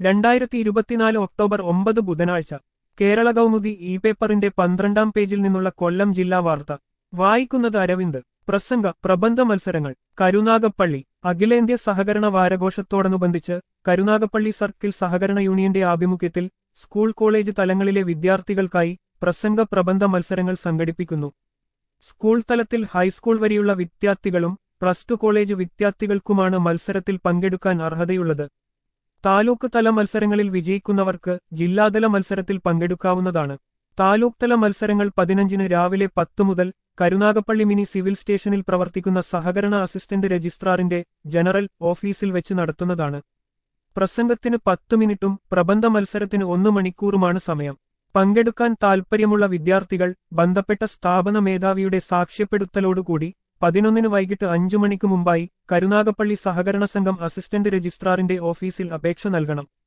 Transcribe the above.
2024 October 9 ബുധനാഴ്ച Kerala Kaumudi E പേപ്പറിന്റെ 12-ാം പേജിൽ നിന്നുള്ള കൊല്ലം ജില്ലാ വാർത്ത വായിക്കുന്നത് അരവിന്ദ്. പ്രബന്ധ മത്സരങ്ങൾ കരുനാഗപ്പള്ളി. അഖിലേന്ത്യാ സഹകരണ വാരഘോഷത്തോടനുബന്ധിച്ച് കരുനാഗപ്പള്ളി സർക്കിൾ സഹകരണ യൂണിയന്റെ ആഭിമുഖ്യത്തിൽ സ്കൂൾ കോളേജ് തലങ്ങളിലെ വിദ്യാർത്ഥികൾക്കായി പ്രബന്ധ മത്സരങ്ങൾ സംഘടിപ്പിക്കുന്നു. സ്കൂൾ തലത്തിൽ ഹൈസ്കൂൾ വരെയുള്ള വിദ്യാർത്ഥികളും പ്ലസ് ടു കോളേജ് വിദ്യാർത്ഥികൾക്കുമാണ് മത്സരത്തിൽ പങ്കെടുക്കാൻ അർഹതയുള്ളത്. താലൂക്ക് തല മത്സരങ്ങളിൽ വിജയിക്കുന്നവർക്ക് ജില്ലാതല മത്സരത്തിൽ പങ്കെടുക്കാവുന്നതാണ്. താലൂക്ക് തല മത്സരങ്ങൾ 15-ന് രാവിലെ 10 മുതൽ കരുനാഗപ്പള്ളി മിനി സിവിൽ സ്റ്റേഷനിൽ പ്രവർത്തിക്കുന്ന സഹകരണ അസിസ്റ്റന്റ് രജിസ്ട്രാറിന്റെ ജനറൽ ഓഫീസിൽ വെച്ച് നടത്തുന്നതാണ്. പ്രസംഗത്തിന് 10 മിനിറ്റും പ്രബന്ധ മത്സരത്തിന് 1 മണിക്കൂറുമാണ് സമയം. പങ്കെടുക്കാൻ താൽപ്പര്യമുള്ള വിദ്യാർത്ഥികൾ ബന്ധപ്പെട്ട സ്ഥാപന മേധാവിയുടെ സാക്ഷ്യപ്പെടുത്തലോടുകൂടി 11-ന് വൈകിട്ട് 5 മണിക്ക് മുമ്പായി കരുനാഗപ്പള്ളി സഹകരണ സംഘം അസിസ്റ്റന്റ് രജിസ്ട്രാറിന്റെ ഓഫീസിൽ അപേക്ഷ നൽകണം.